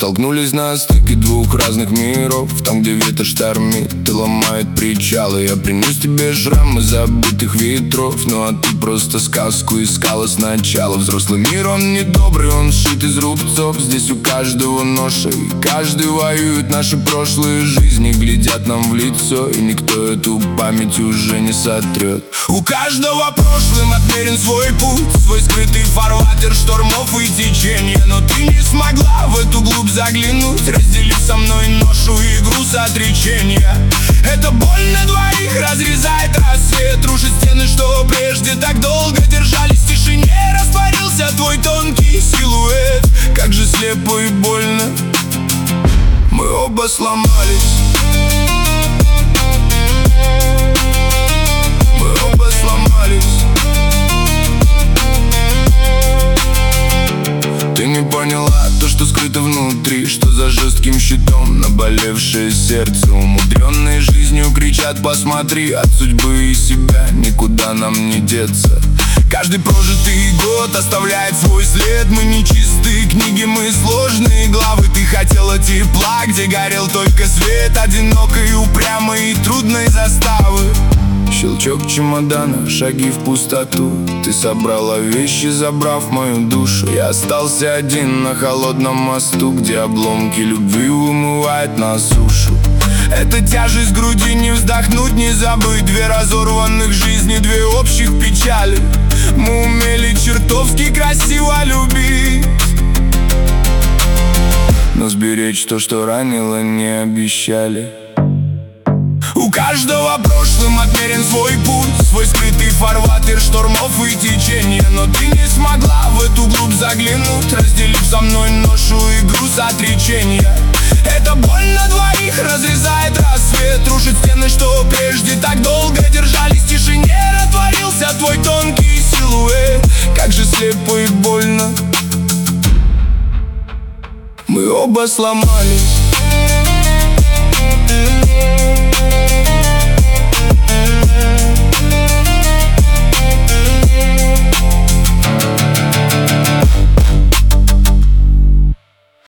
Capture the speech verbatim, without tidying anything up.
столкнулись на стыке двух разных миров. Там, где ветер штормит и ломает причалы. Я принес тебе шрамы забытых ветров. Ну а ты просто сказку искала сначала. Взрослый мир, он не добрый, он сшит из рубцов. Здесь у каждого ноша, и каждый воюет. Наши прошлые жизни глядят нам в лицо, и никто эту память уже не сотрет. У каждого прошлым отмерен свой путь, свой скрытый фарватер штормов и течения. Но ты не смогла в эту глубь заглянуть, разделив со мной ношу и груз отречения. Эта боль на двоих разрезает рассвет, рушит стены, что прежде так долго держались в тишине. Растворился твой тонкий силуэт, как же слепо и больно мы оба сломались. Мы оба сломались. Ты не поняла то, что скрыто внутри, что за жестким щитом наболевшее сердце. Умудренные жизнью кричат: посмотри, от судьбы и себя никуда нам не деться. Каждый прожитый год оставляет свой след. Мы не чистые книги, мы сложные главы. Ты хотела тепла, где горел только свет, одинокой, упрямой и трудной заставы. Щелчок чемодана, шаги в пустоту. Ты собрала вещи, забрав мою душу. Я остался один на холодном мосту, где обломки любви вымывают на сушу. Эта тяжесть груди, не вздохнуть, не забыть. Две разорванных жизни, две общих печали. Мы умели чертовски красиво любить, но сберечь то, что ранило, не обещали. У каждого прошлым отмерен свой путь, свой скрытый фарватер штормов и течения. Но ты не смогла в эту глубь заглянуть, разделив со мной ношу и груз отречения. Эта боль на двоих разрезает рассвет, рушит стены, что прежде так долго держались в тишине. Растворился твой тонкий силуэт, как же слепо и больно мы оба сломались.